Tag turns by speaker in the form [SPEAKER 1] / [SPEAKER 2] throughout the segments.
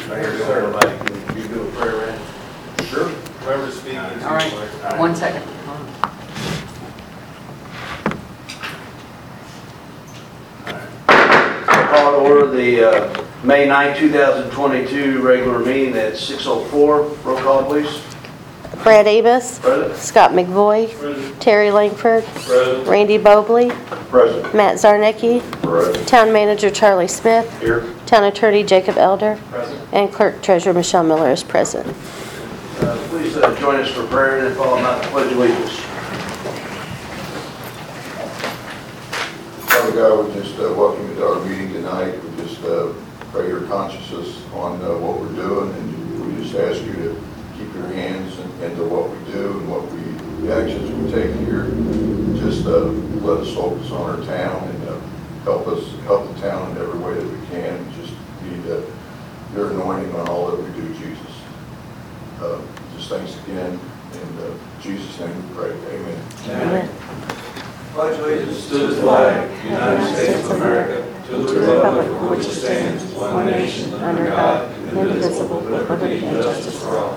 [SPEAKER 1] Everybody, can you do a prayer, Randy?
[SPEAKER 2] Sure. Whoever's speaking.
[SPEAKER 3] All right, 1 second.
[SPEAKER 1] Call to order the May 9, 2022 regular meeting at 6:04. Roll call, please.
[SPEAKER 4] Brad Amos,
[SPEAKER 1] Present.
[SPEAKER 4] Scott McVoy, Terry Langford, Randy Bobley,
[SPEAKER 1] Present.
[SPEAKER 4] Matt Zarnecki,
[SPEAKER 1] Present.
[SPEAKER 4] Town Manager Charlie Smith,
[SPEAKER 1] Here.
[SPEAKER 4] Town Attorney Jacob Elder,
[SPEAKER 2] Present.
[SPEAKER 4] and Clerk Treasurer Michelle Miller is present.
[SPEAKER 1] Please join us for prayer and follow out the pledge of allegiance.
[SPEAKER 5] Father God, we just welcome you to our meeting tonight. We just pray your conscience on what we're doing, and we just ask you to keep your hands into what we do and the actions we take here. Just let us focus on our town and help the town in every way that we can. Just need your anointing on all that we do, Jesus. Just thanks again. In Jesus' name we pray. Amen.
[SPEAKER 4] Amen.
[SPEAKER 2] Pledge allegiance to the flag, United States of America, to the republic for which it stands, one nation, under God, indivisible, with liberty and justice for all.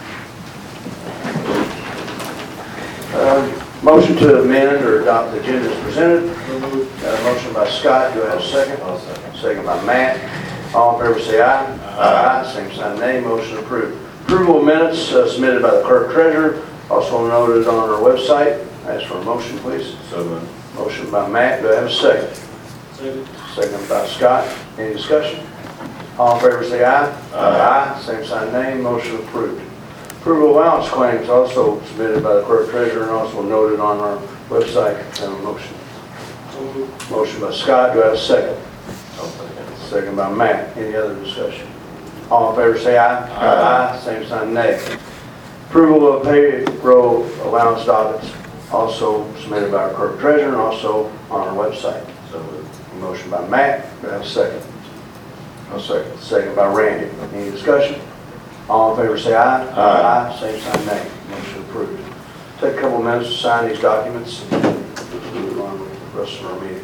[SPEAKER 1] Motion to amend or adopt the agenda as presented. Motion by Scott. Do I have a second? Second by Matt. All in favor say aye. Aye. Same sign nay. Motion approved. Approval of minutes submitted by the clerk treasurer, also noted on our website. Ask for a motion, please.
[SPEAKER 2] So moved.
[SPEAKER 1] Motion by Matt. Do I have a second?
[SPEAKER 2] Second.
[SPEAKER 1] Second by Scott. Any discussion? All in favor say aye. Aye. Same sign nay. Motion approved. Approval of allowance claims also submitted by the clerk treasurer and also noted on our website. Have a motion. Motion by Scott. Do I have a second? Second by Matt. Any other discussion? All in favor say aye. Aye. Same sign nay. Approval of payroll allowance dockets also submitted by our clerk treasurer and also on our website. So motion by Matt. Do I have a second?
[SPEAKER 5] I'll second.
[SPEAKER 1] Second by Randy. Any discussion? All in favor say aye. Aye. Same sign nay. Motion approved. Take a couple of minutes to sign these documents and move on with the rest of our meeting.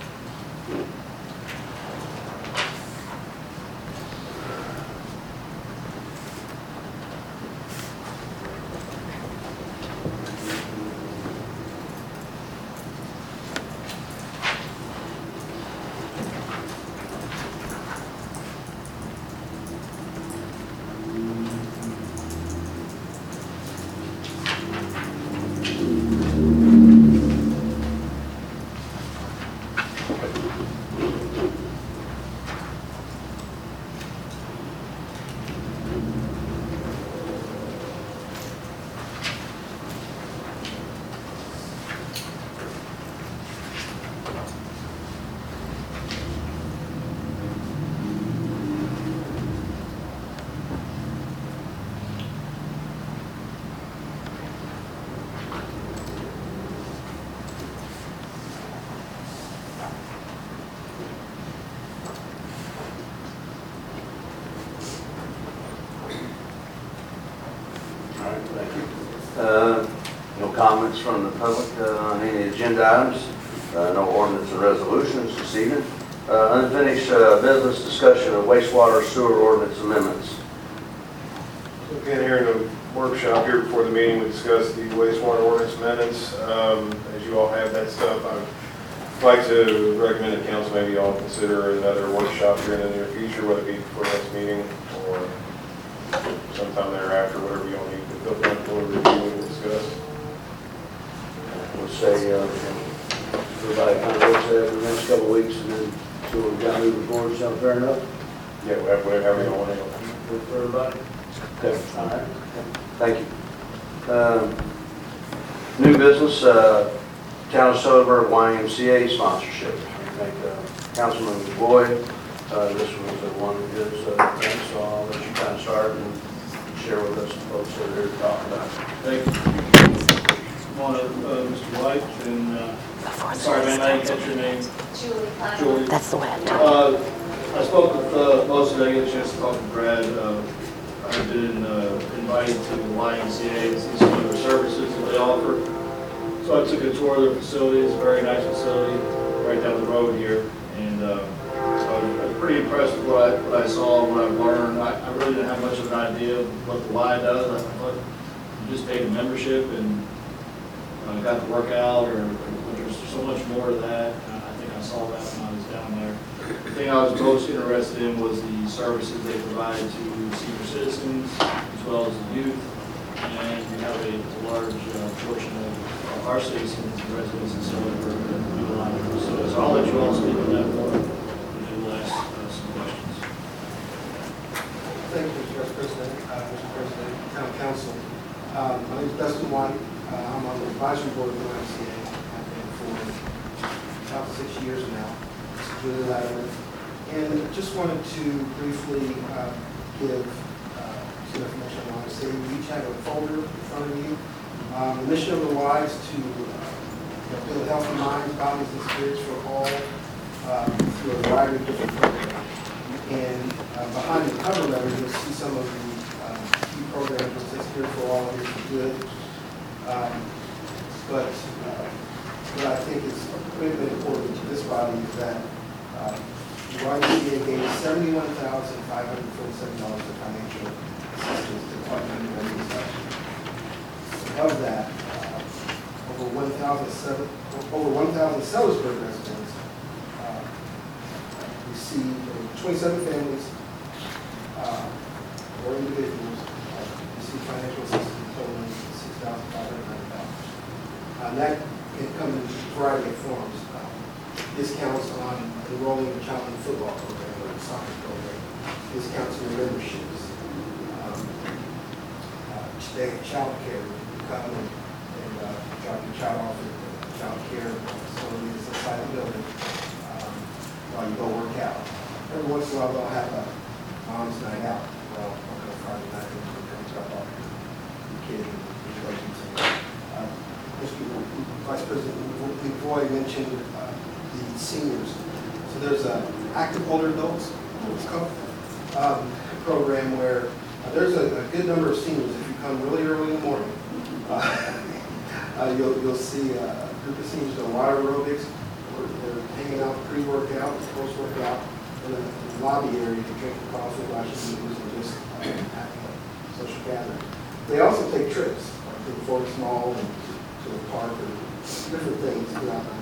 [SPEAKER 1] All right, thank you. No comments from the public on any agenda items. No ordinance or resolutions this evening. Unfinished business discussion of wastewater sewer ordinance amendments.
[SPEAKER 2] Again, here in a workshop here before the meeting, we discussed the wastewater ordinance amendments. As you all have that stuff, I'd like to recommend that council maybe all consider another workshop here in the near future, whether it be before next meeting or sometime thereafter, whatever you all need to feel comfortable to review and discuss.
[SPEAKER 1] We'll say everybody kind of looks at it for the next couple of weeks and then see what we've got moving forward. Sound fair enough?
[SPEAKER 2] Yeah, whatever you all want to do.
[SPEAKER 1] Good for everybody? Okay, all right. Thank you. New business, Town of Soderburg YMCA sponsorship. I think Councilman Boyd, this was the one of his things, so I'll let you kind of start and share with us the folks that are here to talk about it.
[SPEAKER 6] Thank you. Come on up, Mr. White, and sorry, man, I didn't catch your name. Julie.
[SPEAKER 4] That's the way I talk.
[SPEAKER 6] I spoke with most of them. I get a chance to talk to Brad. I've been invited to the YMCA to see some of their services that they offer. So I took a tour of their facility. It's a very nice facility right down the road here. And so I was pretty impressed with what I saw and what I've learned. I really have much of an idea of what the Y does. I thought you just paid a membership and got to work out, but there's so much more to that. I think I saw that when I was down there. The thing I was most interested in was the services they provide to senior citizens as well as the youth. And we have a large portion of our citizens and residents in Sellersburg that utilize the facility. So I'll let you all speak on that more, and then we'll ask some questions.
[SPEAKER 7] Thank you, Mr. Vice President, Mr. President, Town Council. My name is Dustin White. I'm on the advisory board of the YMCA. I've been for about 6 years now. This is Julie Latterman. And just wanted to briefly give some information on YMCA. We each have a folder in front of you. The mission of the Y is to build healthy minds, bodies, and spirits for all through a variety of different programs. And behind the cover letter, you'll see some of the key programs that says Here for All, Here for Good. But what I think is critically important to this body is that the YMCA gave $71,547 for financial assistance to Department of Education. Of that, over 1,000 Sellersburg residents received 27 families or individuals received financial assistance totaling $6,590. And that can come in a variety of forms. Discounts on enrolling in a child in the football program or a soccer program, discounts in memberships, child care. Come and drop your child off at the child care facilities inside the building while you go work out. Every once in a while they'll have a mom's night out. Well, on a Friday night, we're going to drop off your kid and go do something. Mr. Vice President McVoy mentioned the seniors. So there's an active older adults program where there's a good number of seniors. If you come really early in the morning, you'll see a group of seniors doing water aerobics, where they're hanging out pre-workout, post-workout, in the lobby area to drink coffee, watch the news, and just having a social gathering. They also take trips, like to Fort Small and to the park, or different things throughout the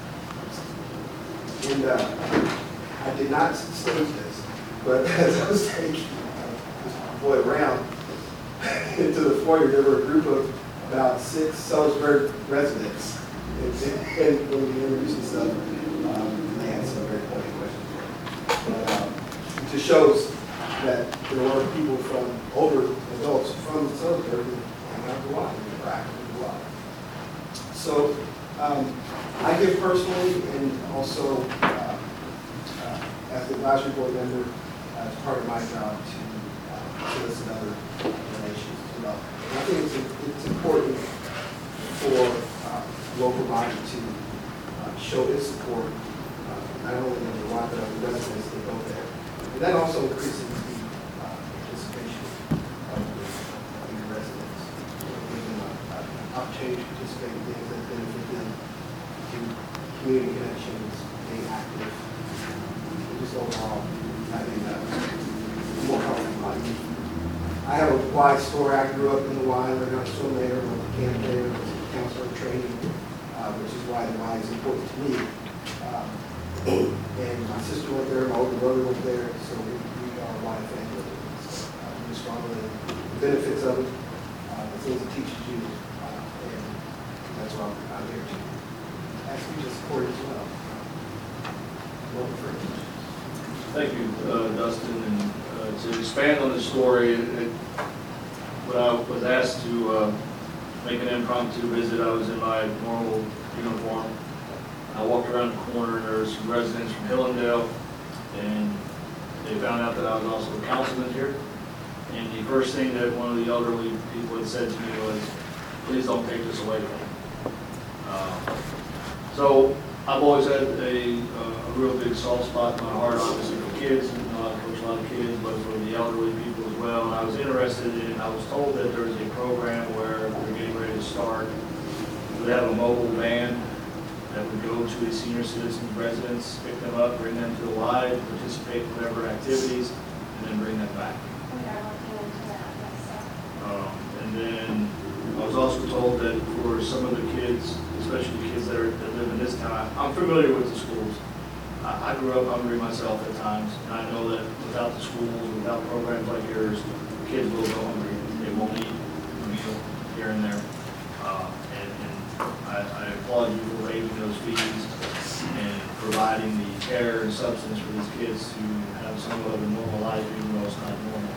[SPEAKER 7] year. And I did not stage this, but as I was taking this boy around into the foyer, there were a group of about 6 Sellersburg residents. And when we introduced the stuff, they had some very pointed questions. But it just shows that there were people from, older adults from Sellersburg who hang out a lot and interact with a lot. So I give personally, and also as the advisory board member, as part of my job to solicit other donations as well. And I think it's important for local body to show its support, not only in the Y, but of the residents that go there. And that also increases the participation of the residents, giving them an opportunity to participate in things that benefit them, to community connections, being active, and just overall having a more healthy life. I have a Y story. I grew up in the Y, learned how to swim there, went to camp there, was a counselor training, which is why the Y is important to me. And my sister went there, my older brother went there, so we are a Y family. So, we strongly the benefits of it, the things it teaches you, and that's why I'm here to ask you to support it as well. Welcome for it.
[SPEAKER 6] Thank you, Dustin. And to expand on the story, when I was asked to make an impromptu visit, I was in my normal uniform. I walked around the corner, and there were some residents from Hillendale, and they found out that I was also a councilman here. And the first thing that one of the elderly people had said to me was, "Please don't take this away from me." So I've always had a real big soft spot in my heart, obviously for kids, and I coach a lot of kids, but for the elderly people as well. And I was interested in, I was told that there's a program where we're getting ready to start. We have a mobile van that would go to the senior citizens residents, pick them up, bring them to the Y, participate in whatever activities, and then bring them back. familiar with the schools. I grew up hungry myself at times, and I know that without the schools, without programs like yours, kids will go hungry. They won't eat a meal here and there. I applaud you for waiving those fees and providing the care and substance for these kids to have somewhat of a normal life, even though it's not normal.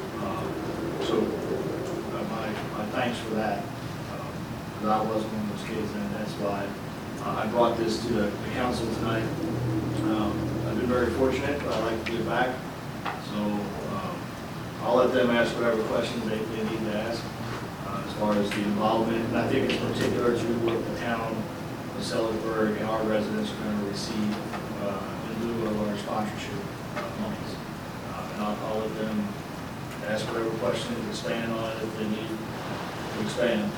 [SPEAKER 6] My thanks for that. Because I was one of those kids, and that's why I brought this to the council tonight. I've been very fortunate, but I like to give back. So I'll let them ask whatever questions they need to ask as far as the involvement. And I think it's particular to what the town of Sellersburg and our residents are going to receive in lieu of our sponsorship monies. And I'll let them ask whatever questions, expand on it if they need to expand.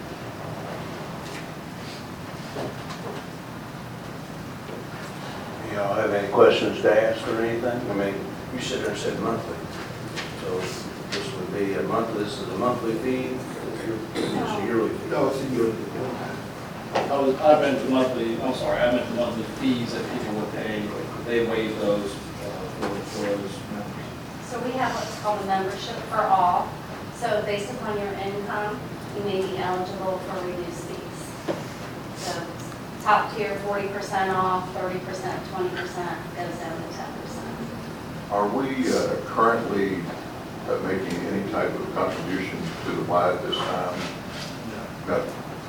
[SPEAKER 1] Y'all have any questions to ask or anything? I mean, you sit there and said monthly. So this would be a monthly, this is a monthly fee, it's a yearly fee.
[SPEAKER 7] No, it's a yearly.
[SPEAKER 6] I meant the monthly fees that people would pay. They waive those for those members.
[SPEAKER 8] So we have what's called a membership for all. So based upon your income, you may be eligible for reduced fees. So top tier, 40% off, 30%, 20%, goes down to 10%.
[SPEAKER 5] Are we currently making any type of contribution to the Y at this time? No.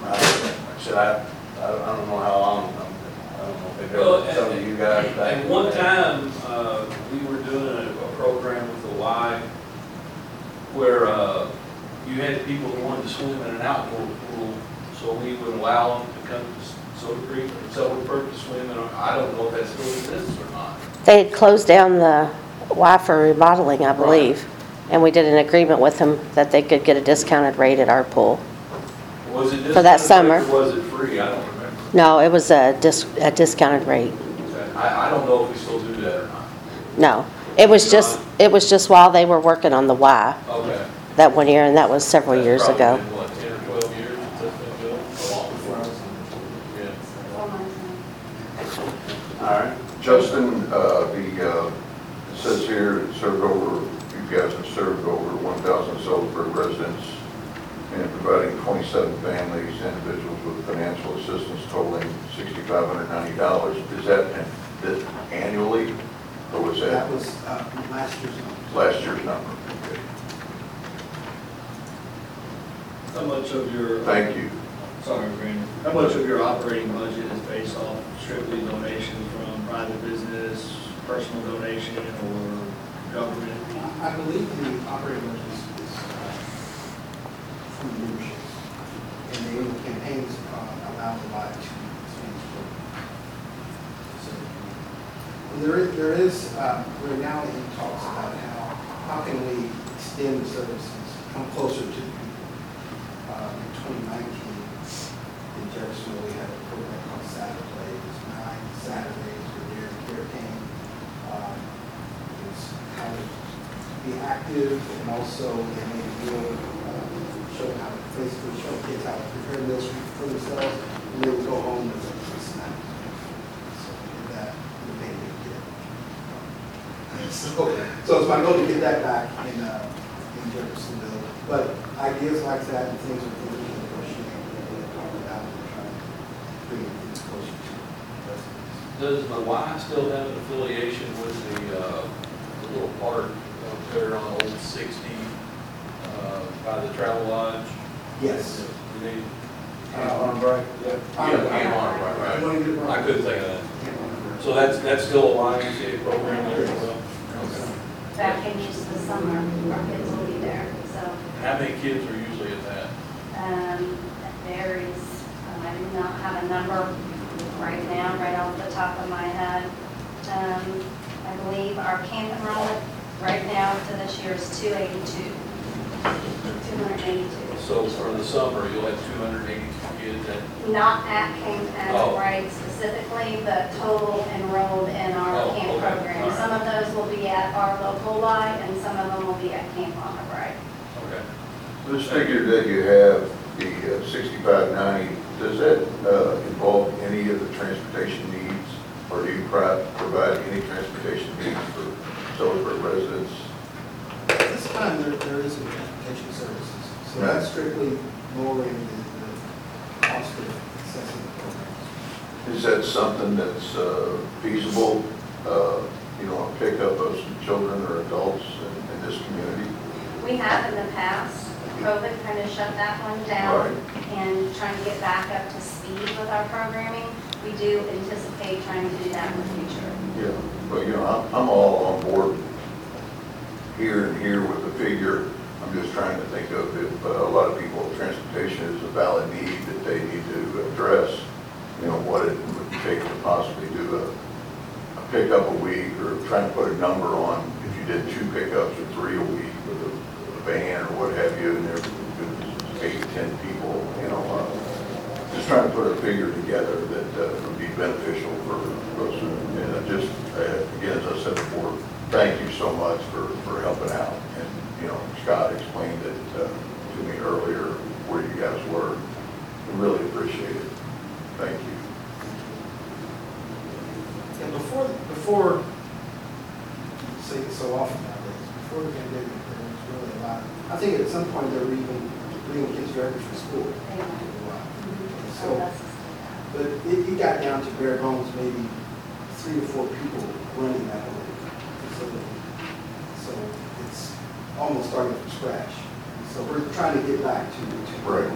[SPEAKER 1] I don't know how long, I don't know if
[SPEAKER 9] Well,
[SPEAKER 1] some of you guys.
[SPEAKER 9] At one time, we were doing a program with the Y where you had people who wanted to swim in an outdoor pool, so we would allow them to come to Soda Creek or Sellersburg to swim, and I don't know if that still exists or not.
[SPEAKER 4] They had closed down the Y for remodeling, I believe, and we did an agreement with them that they could get a discounted rate at our pool.
[SPEAKER 9] Was it
[SPEAKER 4] For that
[SPEAKER 9] discounted
[SPEAKER 4] summer.
[SPEAKER 9] rate or was it free? I don't remember.
[SPEAKER 4] No, it was a discounted rate.
[SPEAKER 9] I don't know if we still do that or not.
[SPEAKER 4] No, it was just while they were working on the Y
[SPEAKER 9] Okay.
[SPEAKER 4] that one year, and that was several
[SPEAKER 9] That's
[SPEAKER 4] years
[SPEAKER 9] probably
[SPEAKER 4] ago.
[SPEAKER 9] been, what, 10 or 12 years since that's been built? A long time. Yeah.
[SPEAKER 1] All right.
[SPEAKER 5] Justin, it says here, it served over, you guys have served over 1,000 Sellersburg residents and providing 27 families, individuals with financial assistance totaling $6,590. Is that annually, or was
[SPEAKER 7] That
[SPEAKER 5] that
[SPEAKER 7] was last year's number.
[SPEAKER 5] last year's number? Okay.
[SPEAKER 6] How much of your,
[SPEAKER 5] Thank you.
[SPEAKER 6] sorry, Brandon, how much of your operating budget is based off strictly donations from private business, personal donation, or government?
[SPEAKER 7] I believe the operating budget is from memberships. And the annual campaigns allow the Y to spend for. So there is, right now he talks about how can we extend the services, come closer to the people. In 2019, in Jeffersonville, we had a program called Saturday. It was 9 Saturdays where Gary Care came. It was how to be active, and also they made a deal, show how to basically show kids how to prepare meals for themselves, and they would go home with a snack. So we did that, and they didn't get it. So it's my goal to get that back in Jeffersonville. But ideas like that and things are things we can negotiate and talk about and try to bring things closer to residents.
[SPEAKER 9] Does the Y still have an affiliation with the little park up there on Old 60 by the Travel Lodge?
[SPEAKER 7] Yes.
[SPEAKER 9] Do they?
[SPEAKER 1] On break?
[SPEAKER 9] Yeah, right. I couldn't think of that. So that's still a YMCA program there as well? Okay.
[SPEAKER 8] Back in use this summer, our kids will be there, so,
[SPEAKER 9] How many kids are usually at that?
[SPEAKER 8] it varies. I do not have a number right now, right off the top of my head. I believe our camp enrollment right now to this year is 282.
[SPEAKER 9] So for the summer, you'll have 282 kids at,
[SPEAKER 8] Not at camp as
[SPEAKER 9] Oh.
[SPEAKER 8] of right specifically, but total enrolled in our
[SPEAKER 9] Oh,
[SPEAKER 8] camp
[SPEAKER 9] okay.
[SPEAKER 8] program.
[SPEAKER 9] All right.
[SPEAKER 8] Some of those will be at our local Y, and some of them will be at Camp on the Bright.
[SPEAKER 9] okay.
[SPEAKER 5] This figure that you have the 6590, does that involve any of the transportation needs? Or do you provide any transportation needs for Sellersburg residents?
[SPEAKER 7] At this time, there isn't transportation services, so that's strictly lowering the cost of accessing the programs.
[SPEAKER 5] Is that something that's feasible, you know, a pickup of some children or adults in this community?
[SPEAKER 8] We have in the past. COVID kind of shut that one down. And trying to get back up to speed with our programming. We do anticipate trying to do that in the future.
[SPEAKER 5] Yeah, but you know, I'm all on board here and here with the figure. I'm just trying to think of if a lot of people, transportation is a valid need that they need to address. You know, what it would take to possibly do a pickup a week, or trying to put a number on if you did 2 pickups or 3 a week with a van or what have you, and there was 8 to 10 people, you know, just trying to put a figure together that would be beneficial for those. And just, again, as I said before, thank you so much for helping out. And, you know, Scott explained it to me earlier where you guys were. We really appreciate it. Thank you.
[SPEAKER 7] And before, say it so often nowadays, before the pandemic, there was really a lot. I think at some point they were even bringing kids directly from school. So, but it got down to bare bones, maybe 3 or 4 people running that whole facility. So it's almost starting from scratch. So we're trying to get back to
[SPEAKER 5] Right.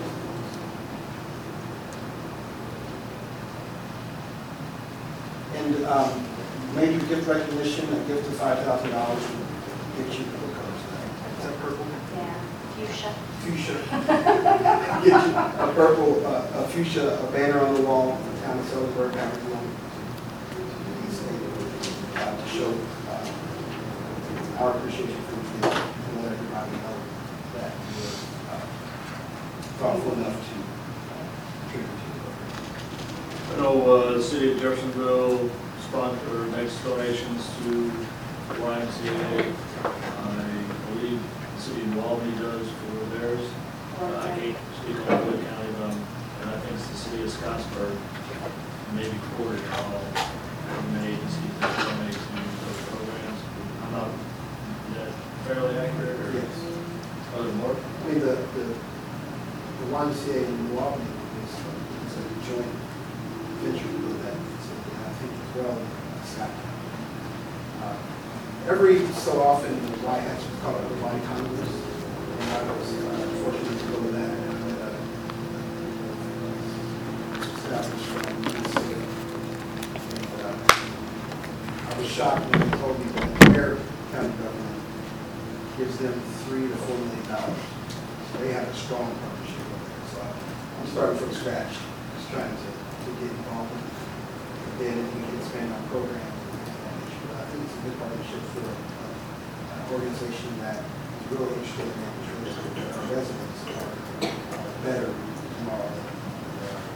[SPEAKER 7] And maybe gift recognition, a gift of $5,000 would get you what color is that? Is that purple?
[SPEAKER 8] Yeah, fuchsia.
[SPEAKER 7] Fuchsia. Get you a purple, a fuchsia, a banner on the wall, the town of Sellersburg, however you want to show our appreciation for the kids and let everybody know that we're thoughtful enough to contribute to the program.
[SPEAKER 6] I know the city of Jeffersonville makes donations to YMCA. I believe the city of Walby does for theirs. I can't speak on Wood County, and I think it's the city of Scottsburg, maybe Porter, government agencies that donate to those programs. I'm not, is that fairly accurate? Or
[SPEAKER 7] Yes.
[SPEAKER 6] other more?
[SPEAKER 7] I mean, the YMCA in New Albany is a joint venture with that facility, and I think as well, Scott County. Every so often, the Y has what's called a Y Congress, and I was fortunate to go to that. Established from YMCA. And I was shocked when they told me that their county government gives them $3 to $4 million. They have a strong partnership over there. So I'm starting from scratch, just trying to get involved. Then we can expand our program. But I think it's a good partnership for an organization that is really interested in making sure that our residents are better tomorrow than they are.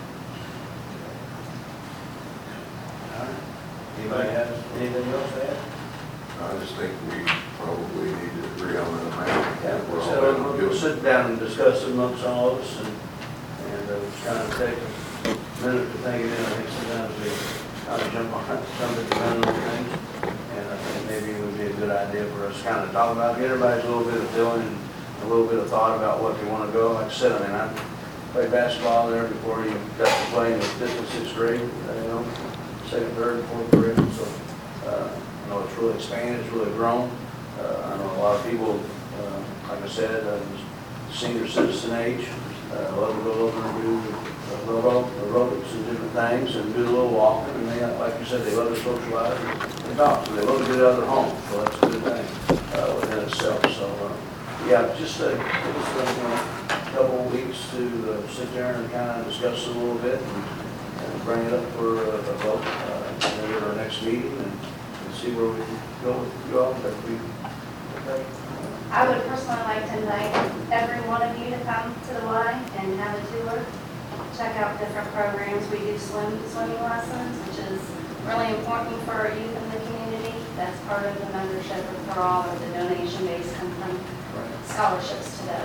[SPEAKER 1] All right. Anybody has anything else to add?
[SPEAKER 5] I just think we probably need to agree on an amount.
[SPEAKER 1] Yeah,
[SPEAKER 5] We're all
[SPEAKER 1] so we'll
[SPEAKER 5] good.
[SPEAKER 1] sit down and discuss it amongst all of us and kind of take a minute to think it in. I think sometimes we kind of jump on the gun on things. And I think maybe it would be a good idea for us to kind of talk about, get everybody's a little bit of feeling and a little bit of thought about what they want to go. Like I said, I mean, I played basketball there before you got to play in the 5th and 6th grade, you know, 2nd, 3rd, 4th grade. So, I know it's really expanded, it's really grown. I know a lot of people, like I said, senior citizen age, love to go over and do aerobics and different things and do a little walking. And they, like you said, they love to socialize and talk. So they love to get out of their home. So that's a good thing within itself. So, yeah, just give us a couple of weeks to sit there and kind of discuss it a little bit and bring it up for a vote maybe at our next meeting and see where we can go with you all. Okay.
[SPEAKER 8] I would personally like to invite every one of you to come to the Y and have a tour. Check out different programs. We do swimming lessons, which is really important for our youth in the community. That's part of the membership for all of the donation-based scholarships to those.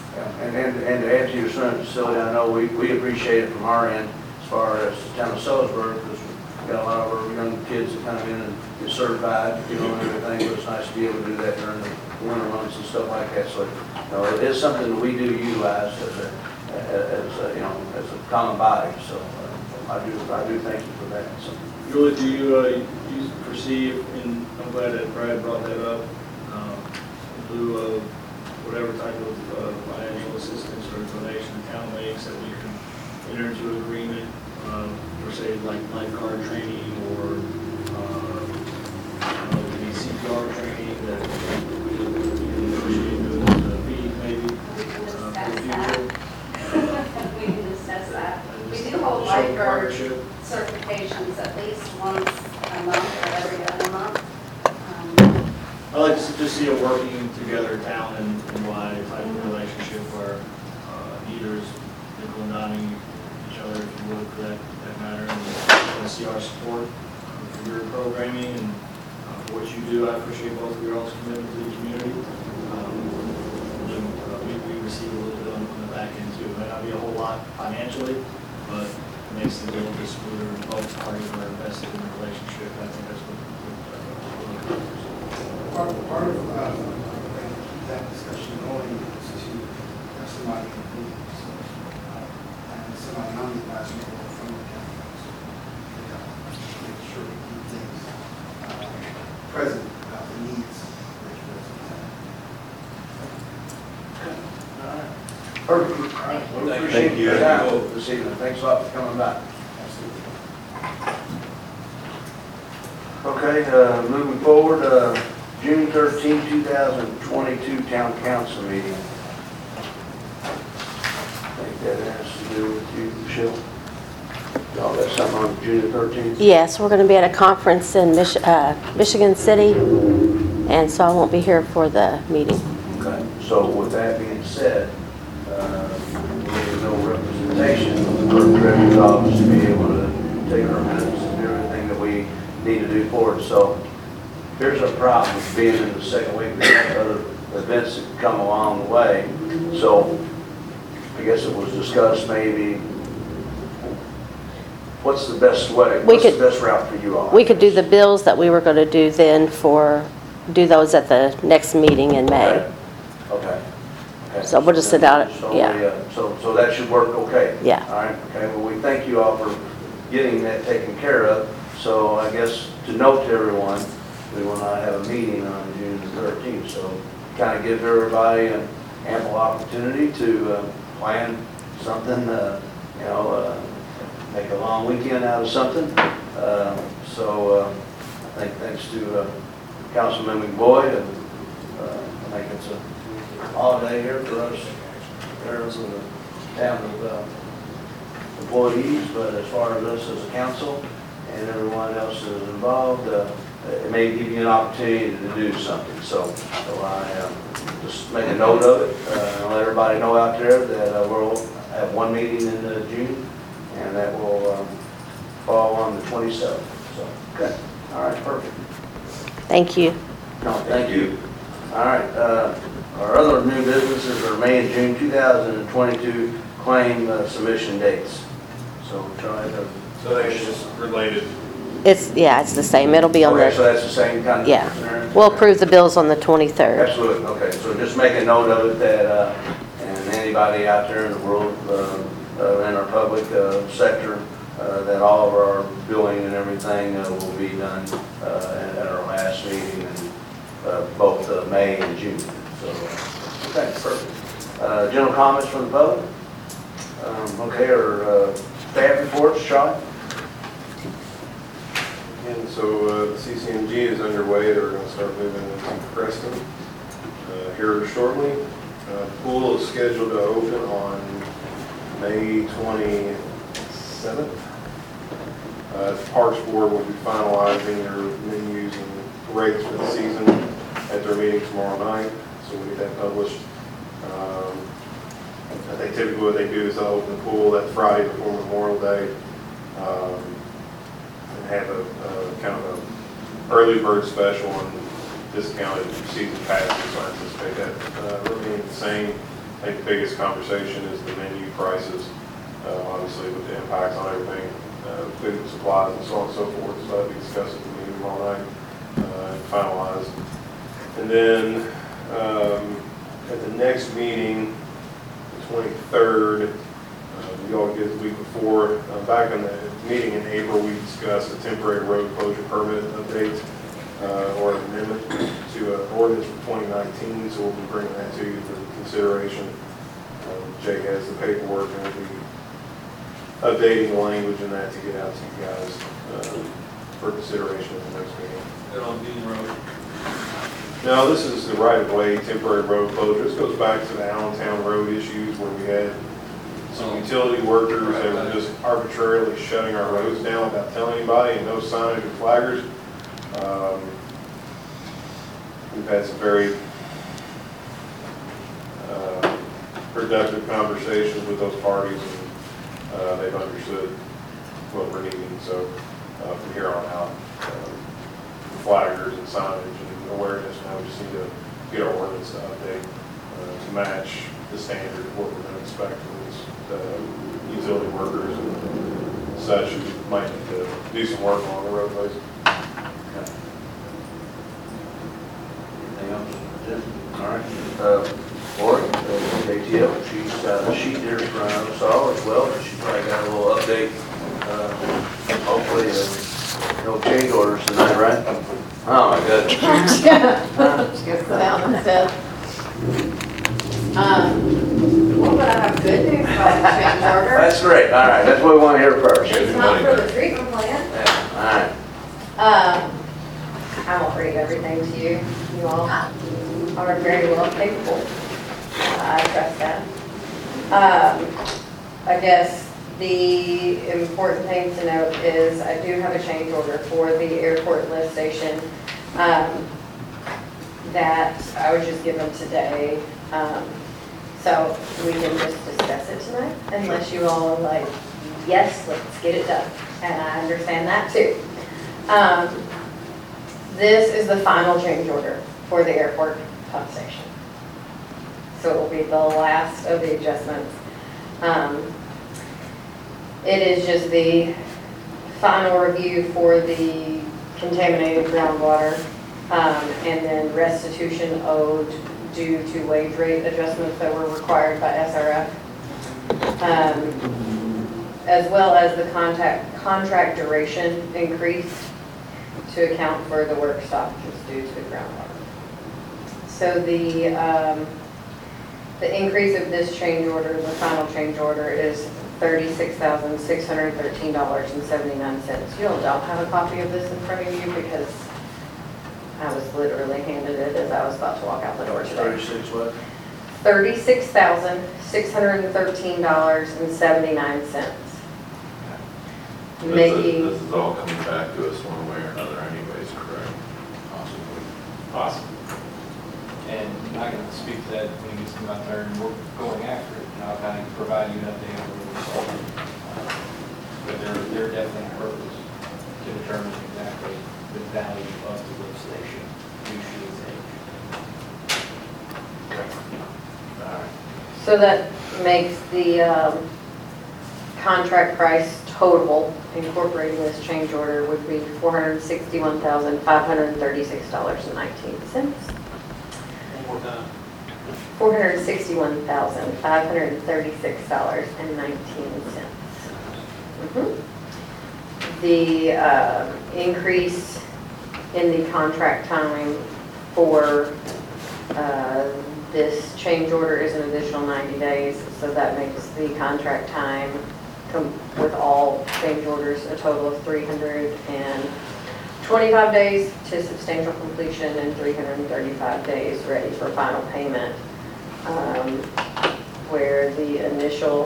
[SPEAKER 1] And to add to your swimming facility, I know we appreciate it from our end as far as the town of Salisbury, because we've got a lot of our young kids that come in and get certified, you know, and everything, but it's nice to be able to do that during the winter months and stuff like that. So, you know, it is something that we do utilize you know, as a common body, so I do thank you for that. So.
[SPEAKER 6] Julie, do you foresee, and I'm glad that Brad brought that up, in lieu of whatever type of financial assistance or donation the town makes, that we can enter into an agreement, for say like lifeguard training or maybe CPR training that we can negotiate those fees maybe
[SPEAKER 8] We can
[SPEAKER 6] for the
[SPEAKER 8] discuss
[SPEAKER 6] future.
[SPEAKER 8] that. We can discuss that. We do hold
[SPEAKER 6] Show
[SPEAKER 8] lifeguard
[SPEAKER 6] partnership.
[SPEAKER 8] certifications at least once a month or every other month.
[SPEAKER 6] I like to just see a working together town and wide type of relationship where leaders nickel and diming each other, if you would, for that matter. And see our support for your programming and for what you do. I appreciate both of your all's commitment to the community. We receive a little bit on the back end too. It may not be a whole lot financially, but it makes it a little bit smoother and both parties are invested in the relationship. I think that's what
[SPEAKER 7] Part of that discussion going is to have somebody who and somebody on the advisory board from the county council. Make sure we keep things present about the needs of each resident.
[SPEAKER 1] Perfect. All right. Well, we
[SPEAKER 9] Thank
[SPEAKER 1] appreciate
[SPEAKER 9] you.
[SPEAKER 1] your time this evening. Thanks a lot for coming by. Okay, moving forward, June 13, 2022 Town Council meeting. I think that has to do with you, Michelle. Y'all got something on June 13th?
[SPEAKER 4] Yes, we're going to be at a conference in Michigan City, and so I won't be here for the meeting.
[SPEAKER 1] Okay, so with that being said, there's no representation from the clerk treasurer's office to be able to take our minutes and do everything that we need to do forward. So here's our problem with being in the second week. We have other events that come along the way. So I guess it was discussed maybe, what's the best way, what's the best route for you all?
[SPEAKER 4] We could do the bills that we were going to do then do those at the next meeting in May.
[SPEAKER 1] Okay. Okay.
[SPEAKER 4] So we'll just sit down,
[SPEAKER 1] So,
[SPEAKER 4] yeah.
[SPEAKER 1] So that should work okay?
[SPEAKER 4] Yeah.
[SPEAKER 1] All right, okay, well, we thank you all for getting that taken care of. So I guess to note to everyone, we will not have a meeting on June 13th. So kind of give everybody an ample opportunity to plan something, make a long weekend out of something. So I think thanks to Councilman McBoyd, I think it's a holiday here for us, parents of the town of employees, but as far as us as a council and everyone else that is involved, it may give you an opportunity to do something. So I just make a note of it and let everybody know out there that we'll have one meeting in June, and that will fall on the 27th. So, okay. All right, perfect.
[SPEAKER 4] Thank you.
[SPEAKER 1] No, thank you. All right, our other new businesses are May and June 2022 claim submission dates. So try to.
[SPEAKER 2] So they're just related.
[SPEAKER 4] It's the same. It'll be on
[SPEAKER 1] Okay, so
[SPEAKER 4] the,
[SPEAKER 1] that's the same kind of.
[SPEAKER 4] yeah.
[SPEAKER 1] scenario?
[SPEAKER 4] We'll approve the bills on the 23rd.
[SPEAKER 1] Absolutely, okay, so just make a note of it that, and anybody out there in the world, in our public sector, that all of our billing and everything will be done at our last meeting in both May and June. So, okay, perfect. General comments from the public? Okay, our staff reports, Sean?
[SPEAKER 2] And so the CCMG is underway. They're going to start moving into Preston here shortly. The pool is scheduled to open on May 27th. The Parks Board will be finalizing their menus and rates for the season at their meeting tomorrow night, so we'll get that published. I think typically what they do is they'll open the pool that Friday before Memorial Day, and have a kind of a early bird special and discounted season passes. So I anticipate that remaining the same. I think the biggest conversation is the menu prices, obviously with the impacts on everything, food and supplies and so on and so forth. So that'll be discussed at the meeting tomorrow night and finalized. And then at the next meeting, the 23rd, you all get the week before, back in the meeting in April, we discussed a temporary road closure permit update or an amendment to an ordinance from 2019, so we'll be bringing that to you for consideration. Jake has the paperwork and we'll be updating the language in that to get out to you guys for consideration at the next meeting.
[SPEAKER 9] They're on Bean Road.
[SPEAKER 2] Now, this is the right-of-way temporary road closure. This goes back to the Allentown Road issues where we had some utility workers that were just arbitrarily shutting our roads down without telling anybody and no signage or flaggers. We've had some very productive conversations with those parties, and they've understood what we're needing. So from here on out, flaggers and signage and awareness, now we just need to get our ordinance to update to match the standard of what we're going to expect from these utility workers and such who might need to do some work along the roadways.
[SPEAKER 1] Anything else? Jim? All right. Lori, ATL, she's got a sheet there in front of us all as well. She probably got a little update. Hopefully, no change orders tonight, right? Oh, my goodness.
[SPEAKER 3] Just get down instead. Well, but I have good news about the change order.
[SPEAKER 1] That's great. All right, that's what we want to hear first.
[SPEAKER 3] It's not for the treatment plant.
[SPEAKER 1] Yeah, all right.
[SPEAKER 3] I won't read everything to you. You all are very well capable. I trust that. I guess the important thing to note is I do have a change order for the airport lift station that I was just given today. So we can just discuss it tonight unless you all are like, yes, let's get it done. And I understand that too. This is the final change order for the airport pump station. So it will be the last of the adjustments. It is just the final review for the contaminated groundwater and then restitution owed due to wage rate adjustments that were required by SRF, as well as the contract duration increase to account for the work stoppages due to the groundwater. So the increase of this change order, the final change order, is $36,613.79. You all don't have a copy of this in front of you because I was literally handed it as I was about to walk out the door today.
[SPEAKER 1] 36 what?
[SPEAKER 3] $36,613.79. Making,
[SPEAKER 10] This is all coming back to us one way or another anyways, correct?
[SPEAKER 11] Possibly. And I can speak to that when it gets to my turn, we're going after it, and I'll kind of provide you an update on where we're solving. But they're definitely on purpose to determine exactly the value of the lift station due to its age.
[SPEAKER 1] All right.
[SPEAKER 3] so that makes the contract price total, incorporating this change order, would be $461,536.19.
[SPEAKER 11] One more time.
[SPEAKER 3] $461,536.19. The increase in the contract time for this change order is an additional 90 days, so that makes the contract time with all change orders a total of 325 days to substantial completion and 335 days ready for final payment, where the initial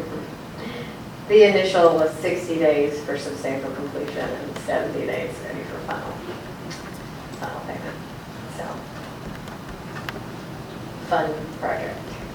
[SPEAKER 3] was 60 days for substantial completion and 70 days ready for final payment. So, fun project.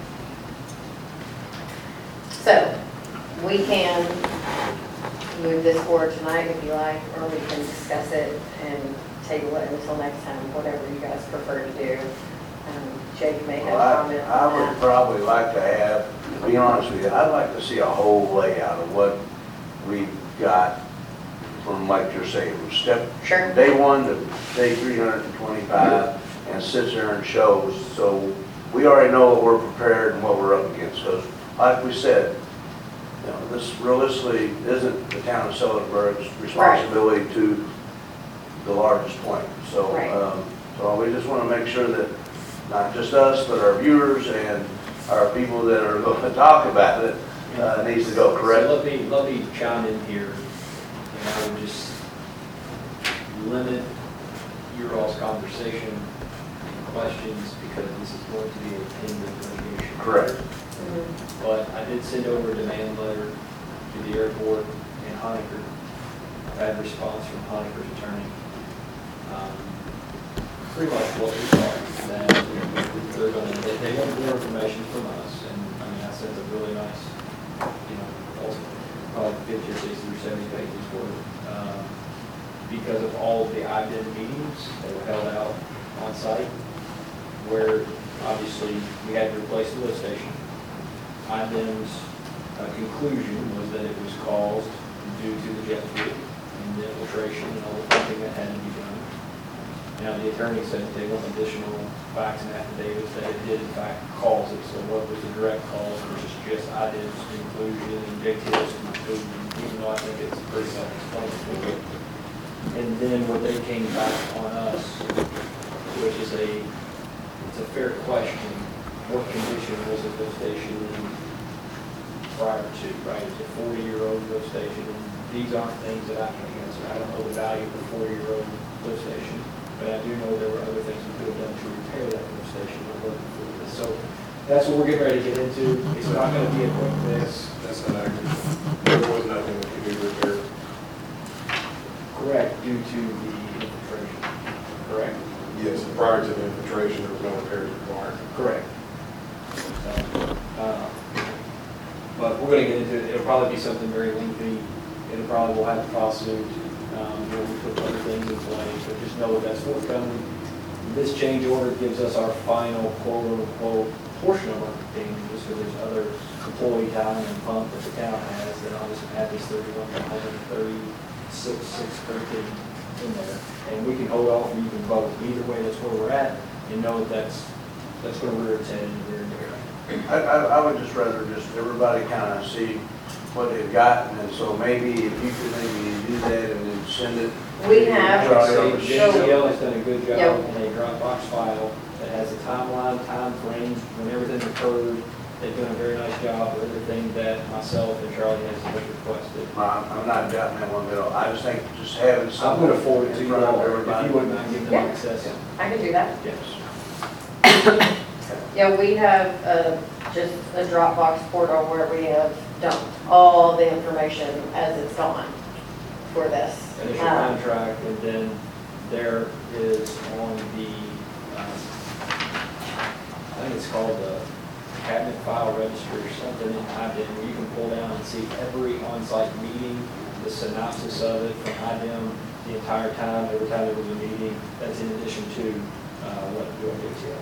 [SPEAKER 3] So, we can move this forward tonight if you like, or we can discuss it and table it until next time, whatever you guys prefer to do. Jake may have
[SPEAKER 1] Well,
[SPEAKER 3] comment
[SPEAKER 1] I
[SPEAKER 3] on
[SPEAKER 1] would
[SPEAKER 3] that.
[SPEAKER 1] probably like to have, to be honest with you, I'd like to see a whole layout of what we've got from, like you're saying, from
[SPEAKER 3] Sure.
[SPEAKER 1] day one to day 325, and sits there and shows, so we already know what we're prepared and what we're up against, because like we said, you know, this realistically isn't the town of Sellersburg's responsibility to the largest point. So,
[SPEAKER 3] Right.
[SPEAKER 1] so we just want to make sure that not just us, but our viewers and our people that are going to talk about it needs to go correct.
[SPEAKER 11] So let me chime in here, and I would just limit your all's conversation and questions, because this is going to be a pending litigation.
[SPEAKER 1] Correct.
[SPEAKER 3] Mhm.
[SPEAKER 11] But I did send over a demand letter to the airport in Honecker. I've had a response from Honecker's attorney. Pretty much what we thought, that they're going to, they want more information from us, and I mean, I sent a really nice, you know, probably 50 or 60 or 70 pages worth, because of all of the IDEM meetings that were held out on site, where obviously we had to replace the lift station. IDEM's conclusion was that it was caused due to the jet fuel and the infiltration and all the pumping that had to be done. Now, the attorney said they want additional facts and affidavits that it did in fact cause it. So what was the direct cause versus just IDEM's conclusion and JTL's conclusion, even though I think it's pretty self-explanatory. And then what they came back on us, which is it's a fair question, what condition was the lift station in prior to, right? It's a 40-year-old lift station, and these aren't things that I can answer. I don't know the value of a 40-year-old lift station, but I do know there were other things we could have done to repair that lift station. So that's what we're getting ready to get into. It's not going to be a quick fix.
[SPEAKER 2] That's not accurate. There was nothing that could be repaired.
[SPEAKER 11] Correct, due to the infiltration. Correct?
[SPEAKER 2] Yes, prior to the infiltration, there was no repairs required.
[SPEAKER 11] Correct. But we're going to get into it. It'll probably be something very lengthy. It'll probably, we'll have to file suit. You know, we put other things in place, but just know that that's forthcoming. This change order gives us our final quote-unquote portion of our damages, so there's other employee time and pump that the town has that obviously had this 31,136,613 in there. And we can hold off, and you can vote. Either way, that's where we're at, and know that that's where we're headed.
[SPEAKER 1] I would just rather just everybody kind of see what they've got, and so maybe if you could maybe do that and then send it.
[SPEAKER 3] We have,
[SPEAKER 11] JTL has done a good job
[SPEAKER 3] Yep.
[SPEAKER 11] in a Dropbox file that has a timeline, time frames, when everything occurred. They've done a very nice job with everything that myself and Charlie has requested.
[SPEAKER 1] I'm not doubting that one bit. I just think just having
[SPEAKER 11] I'm
[SPEAKER 1] something
[SPEAKER 11] going to forward it to
[SPEAKER 1] in
[SPEAKER 11] you
[SPEAKER 1] front of
[SPEAKER 11] all, if
[SPEAKER 1] everybody.
[SPEAKER 11] you wouldn't mind giving them
[SPEAKER 3] Yeah.
[SPEAKER 11] access.
[SPEAKER 3] I can do that.
[SPEAKER 11] Yes.
[SPEAKER 3] Yeah, we have just a Dropbox portal where we have dumped all the information as it's gone for this.
[SPEAKER 11] Initial contract, and then there is on the, I think it's called the cabinet file register or something in IDEM, where you can pull down and see every on-site meeting, the synopsis of it from IDEM, the entire time, every time there was a meeting. That's in addition to what you're doing here.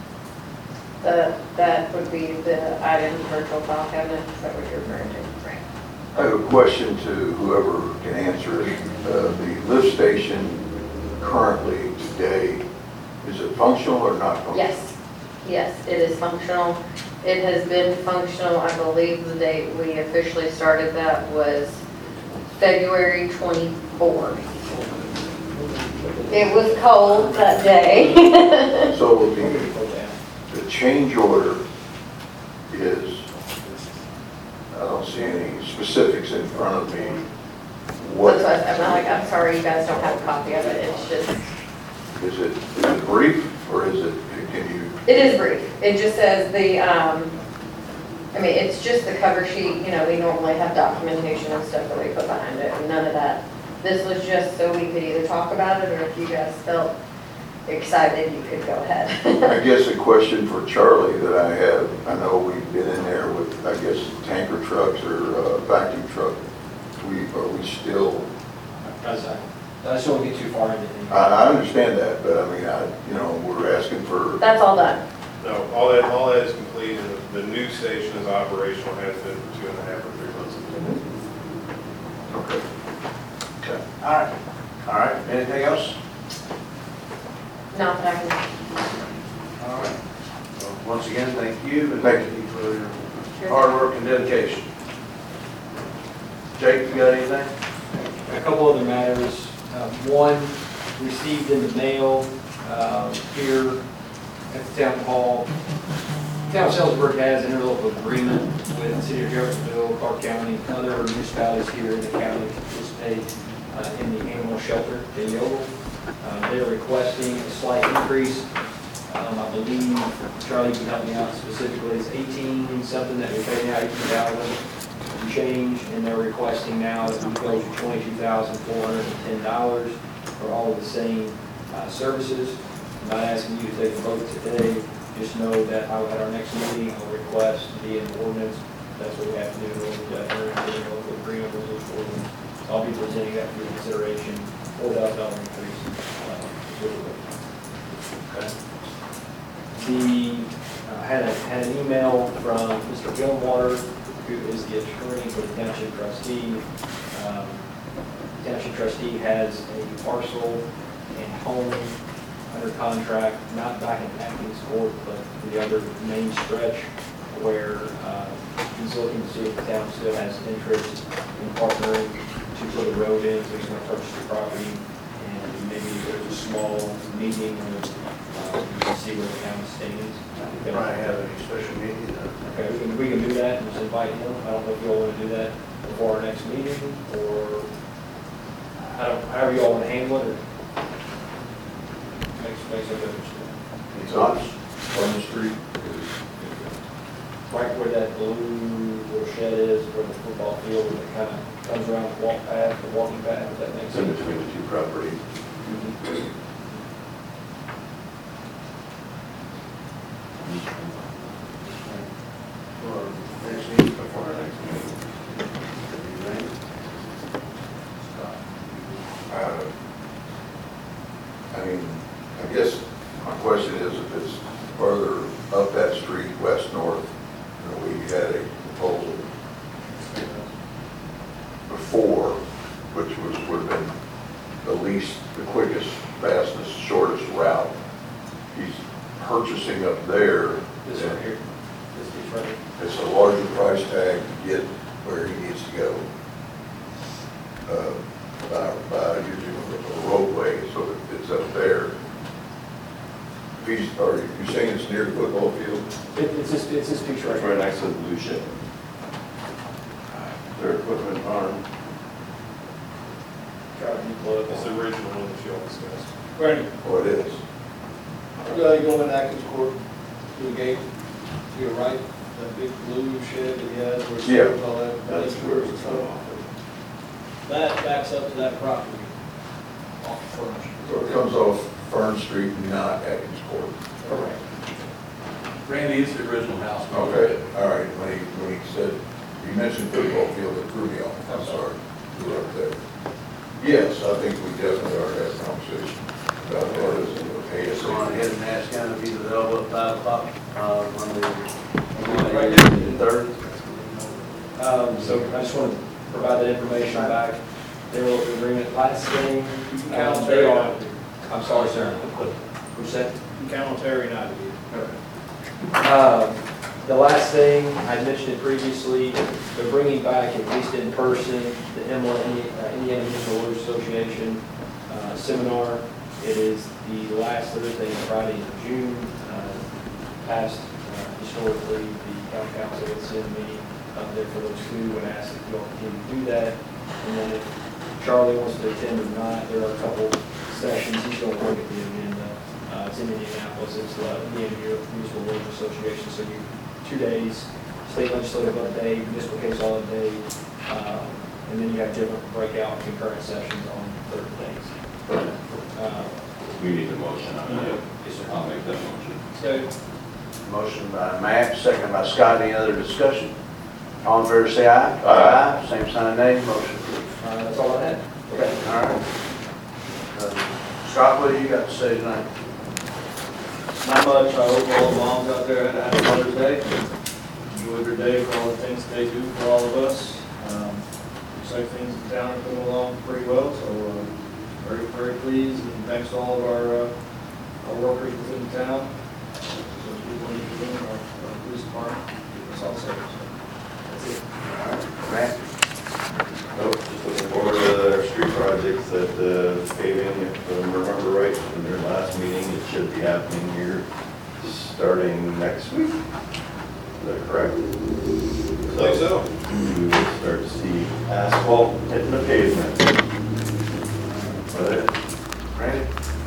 [SPEAKER 3] That would be the item virtual file cabinet, is that what you're referring to? Right.
[SPEAKER 5] I have a question to whoever can answer it. The lift station currently today, is it functional or not functional?
[SPEAKER 3] Yes, it is functional. It has been functional, I believe the date we officially started that was February 24th. It was cold that day.
[SPEAKER 5] So the change order is, I don't see any specifics in front of me. What,
[SPEAKER 3] I'm sorry you guys don't have a copy of it, it's just,
[SPEAKER 5] is it brief or is it, can you?
[SPEAKER 3] it is brief. It just says it's just the cover sheet, you know, we normally have documentation and stuff that we put behind it, and none of that. This was just so we could either talk about it, or if you guys felt excited, you could go ahead.
[SPEAKER 5] I guess a question for Charlie that I have, I know we've been in there with, I guess, tanker trucks or vacuum truck. Are we still?
[SPEAKER 11] I just don't want to get too far into it.
[SPEAKER 5] I understand that, but I mean, we're asking for.
[SPEAKER 3] That's all done.
[SPEAKER 2] No, station is operational, has been for 2.5 or 3 months.
[SPEAKER 1] Okay. Okay, all right. All right, anything else?
[SPEAKER 3] Not that I can,
[SPEAKER 1] All right. Well, once again, thank you, and thank you for your hard work and dedication. Jake, you got anything?
[SPEAKER 11] A couple other matters. One, received in the mail here at the town hall. Town of Sellersburg has an interlocal agreement with the city of Jeffersonville, Clark County, and other municipalities here in the county to participate in the animal shelter in Yogle. They're requesting a slight increase. I believe, Charlie can help me out specifically, it's 18 something that we pay now, 18,000 and change, and they're requesting now that we go to $22,410 for all of the same services. I'm not asking you to take a vote today, just know that at our next meeting, I'll request via an ordinance. That's what we have to do in order to enter into a local agreement with this ordinance. So I'll be presenting that for your consideration, $4,000 increase.
[SPEAKER 1] Okay.
[SPEAKER 11] Had an email from Mr. Gilmwater, who is the attorney for the township trustee. Township trustee has a parcel and home under contract, not back in Atkins Court, but the other main stretch where he's looking to see if the town still has interest in partnering to put a road in, so he's going to purchase the property. And maybe there's a small meeting or to see where the town stands.
[SPEAKER 1] Probably have any special meeting.
[SPEAKER 11] Okay, we can do that and just invite him. I don't know if you all want to do that before our next meeting, or however you all want to handle it, or makes a difference.
[SPEAKER 1] Any thoughts?
[SPEAKER 5] On the street,
[SPEAKER 11] Right where that blue little shed is, where the football field, and it kind of comes around the walking path, if that makes
[SPEAKER 5] it's in
[SPEAKER 11] sense.
[SPEAKER 5] between the two properties.
[SPEAKER 1] Or next meeting?
[SPEAKER 10] Before our next meeting.
[SPEAKER 1] Anything?
[SPEAKER 5] I mean, I guess my question is if it's further up that street, west, north, we had a proposal before, which would have been the least, the quickest, fastest, shortest route. He's purchasing up there.
[SPEAKER 11] This right here, this piece right here.
[SPEAKER 5] It's a larger price tag to get where he needs to go by using a roadway, so that it's up there. Are you saying it's near the football field?
[SPEAKER 11] It's this piece right
[SPEAKER 10] It's
[SPEAKER 11] here.
[SPEAKER 10] right next to the blue shed. Their equipment farm.
[SPEAKER 11] Charlie, you pull it
[SPEAKER 2] It's
[SPEAKER 11] up.
[SPEAKER 2] the original one that you all discussed.
[SPEAKER 6] Randy,
[SPEAKER 5] Oh, it is.
[SPEAKER 6] you go in Atkins Court, to the gate, to your right, that big blue shed that he has where it
[SPEAKER 5] Yeah.
[SPEAKER 6] stores all that.
[SPEAKER 5] That's where it's from.
[SPEAKER 6] That backs up to that property off of Furnish.
[SPEAKER 5] So it comes off Fern Street, not Atkins Court.
[SPEAKER 11] Correct.
[SPEAKER 9] Randy is the original house.
[SPEAKER 5] Okay, all right, when he said, you mentioned football field, it threw me off, I'm sorry, you were up there. Yes, I think we definitely ought to have a conversation about that as an
[SPEAKER 1] So on ahead and ask him if he's available at 5 o'clock, on the third.
[SPEAKER 11] So I just want to provide that information back. Their local agreement, last thing, they are, I'm sorry, sir. Who said?
[SPEAKER 6] Count on Terry and I to be.
[SPEAKER 11] The last thing, I mentioned it previously, they're bringing back, at least in person, the Indiana Municipal Lawyers Association seminar. It is the last Thursday and Friday in June. Past, historically, the county council would send me up there for those two and ask if you all continue to do that. And then if Charlie wants to attend or not, there are a couple sessions, he's going to look at the agenda. It's in Indianapolis, it's the Indiana Municipal Lawyers Association, so 2 days, state legislative update, municipal case audit day, and then you have different breakout concurrent sessions on certain things.
[SPEAKER 10] We need a motion on that.
[SPEAKER 11] Yes, sir.
[SPEAKER 10] I'll make that motion.
[SPEAKER 6] So,
[SPEAKER 1] Motion by Matt, second by Scott. Any other discussion? All in favor, say aye.
[SPEAKER 10] Aye.
[SPEAKER 1] Same sign, nay. Motion approved.
[SPEAKER 11] That's all I had. Okay.
[SPEAKER 1] All right. Scott, what do you got to say tonight?
[SPEAKER 6] not much, I hope all the moms out there had a Mother's Day.
[SPEAKER 1] You
[SPEAKER 6] day for all the things that they do for all of us. Looks like things in town are coming along pretty well, so very, very pleased, and thanks to all of our workers within the town. Those people in the room, our police department, keep us all safe. So that's it.
[SPEAKER 1] Grant?
[SPEAKER 10] Nope, just looking forward to our street projects that paving, if I remember right from their last meeting, it should be happening here starting next week. Is that correct?
[SPEAKER 2] I think so.
[SPEAKER 10] We will start to see asphalt hitting the pavement. But
[SPEAKER 1] Randy?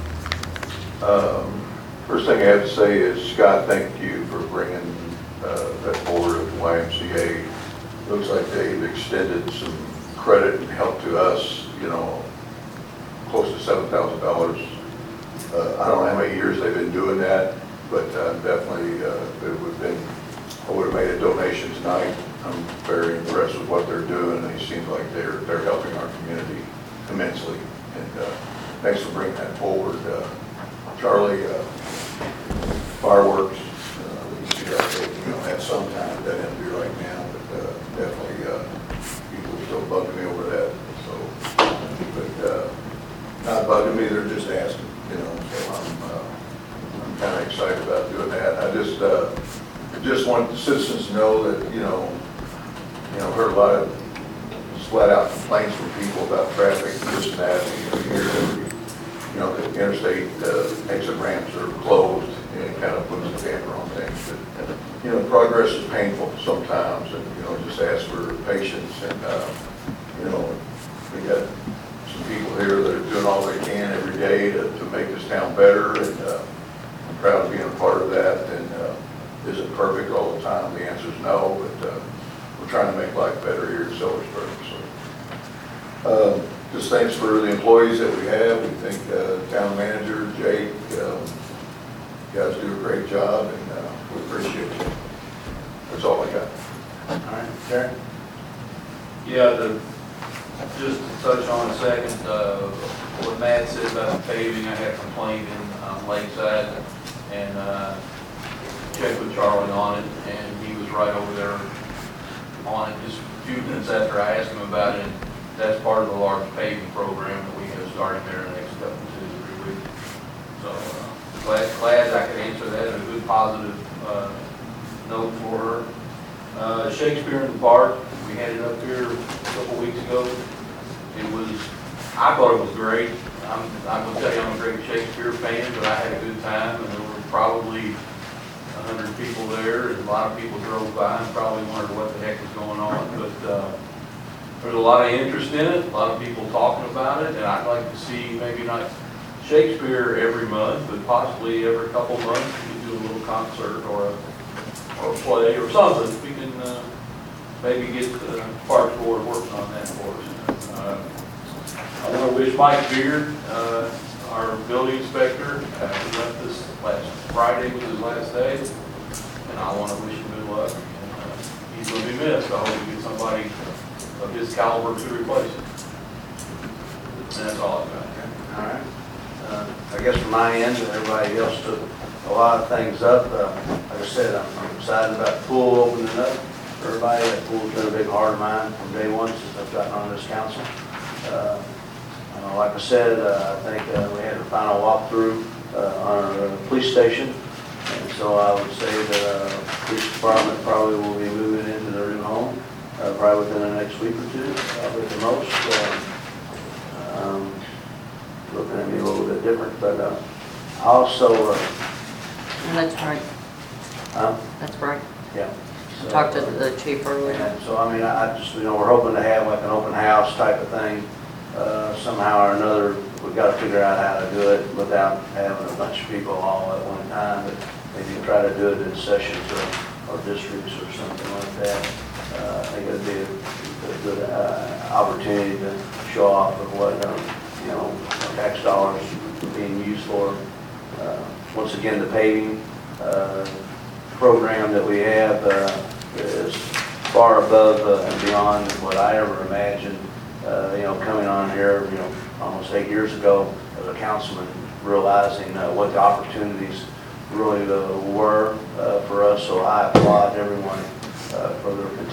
[SPEAKER 5] First thing I have to say is, Scott, thank you for bringing that forward of the YMCA. Looks like they've extended some credit and help to us, you know, close to $7,000. I don't know how many years they've been doing that, but definitely I would have made a donation tonight. I'm very impressed with what they're doing. They seem like they're helping our community immensely. And thanks for bringing that forward. Charlie, fireworks, we see that, at some time, that doesn't be right now, but definitely people are still bugging me over that. So, but not bugging me, they're just asking, so I'm kind of excited about doing that. I just want the citizens to know that, heard a lot of flat out complaints from people about traffic and this and that. The interstate exit ramps are closed, and it kind of puts a damper on things. But, progress is painful sometimes, and, just ask for patience. And, we got some people here that are doing all they can every day to make this town better, and I'm proud of being a part of that. And is it perfect all the time? The answer is no, but we're trying to make life better here in Silversburg. So, just thanks for the employees that we have. We think town manager, Jake, you guys do a great job, and we appreciate you. That's all I got.
[SPEAKER 1] All right, Terry?
[SPEAKER 9] Yeah, just to touch on a second, what Matt said about the paving, I had a complaint in Lakeside, and checked with Charlie on it, and he was right over there on it just a few minutes after I asked him about it. That's part of the large paving program that we have starting there in the next couple, 2 to 3 weeks. So glad I could answer that in a good positive note for her. Shakespeare in the Park, we had it up here a couple weeks ago. I thought it was great. I'm going to tell you, I'm a great Shakespeare fan, but I had a good time, and there were probably 100 people there, and a lot of people drove by and probably wondered what the heck was going on. But there's a lot of interest in it, a lot of people talking about it, and I'd like to see maybe not Shakespeare every month, but possibly every couple months we could do a little concert or a play or something. We can maybe get the Parks Board working on that for us. I want to wish Mike Beard, our building inspector, he left this last Friday was his last day, and I want to wish him good luck. He's going to be missed. I hope we get somebody of his caliber to replace him. And that's all I've got.
[SPEAKER 1] All right. I guess from my end, and everybody else took a lot of things up. Like I said, I'm excited about the pool opening up for everybody. That pool's been a big heart of mine from day one since I've gotten on this council. Like I said, I think we had a final walkthrough on our police station. And so I would say that the police department probably will be moving into their new home probably within the next week or two, probably at the most. Looking at me a little bit different, but also...
[SPEAKER 12] That's right. That's right.
[SPEAKER 1] Yeah. So,
[SPEAKER 12] Talked to the chief earlier.
[SPEAKER 1] And so, I mean, I just, we're hoping to have like an open house type of thing. Somehow or another, we've got to figure out how to do it without having a bunch of people all at one time, but maybe try to do it in sessions or districts or something like that. I think it'd be a good opportunity to show off of what, tax dollars are being used for. Once again, the paving program that we have is far above and beyond what I ever imagined. Coming on here, almost 8 years ago as a councilman, realizing what the opportunities really were for us. So I applaud everyone for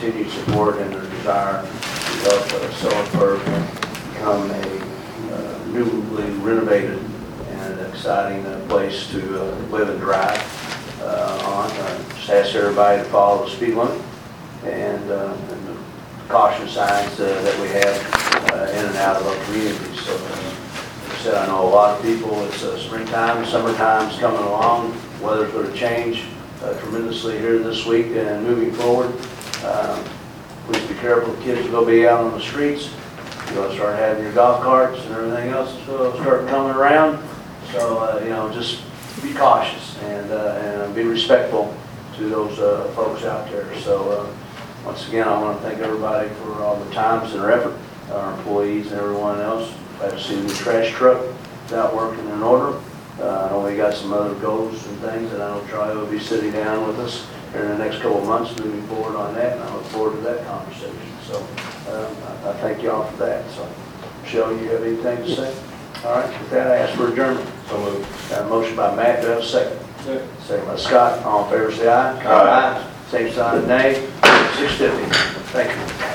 [SPEAKER 1] continued support and their desire to help Sellersburg become a newly renovated and exciting place to live and drive on. Just ask everybody to follow the speed limit and the caution signs that we have in and out of our communities. So, like I said, I know a lot of people, it's springtime, summertime's coming along, weather's going to change tremendously here this week and moving forward. Please be careful, kids will be out on the streets. You're going to start having your golf carts and everything else start coming around. So, just be cautious and be respectful to those folks out there. So, once again, I want to thank everybody for all the times and their effort, our employees and everyone else. Glad to see the new trash truck is out working in order. I know we got some other goals and things, and I know Charlie will be sitting down with us here in the next couple of months moving forward on that, and I look forward to that conversation. So I thank you all for that. So, Michelle, you have anything to say? All right, with that, I ask for adjournment.
[SPEAKER 2] So moved.
[SPEAKER 1] Got a motion by Matt, do I have a second?
[SPEAKER 6] Second.
[SPEAKER 1] Second by Scott, all in favor say aye.
[SPEAKER 2] Aye.
[SPEAKER 1] Same sign, nay. 6:50. Thank you.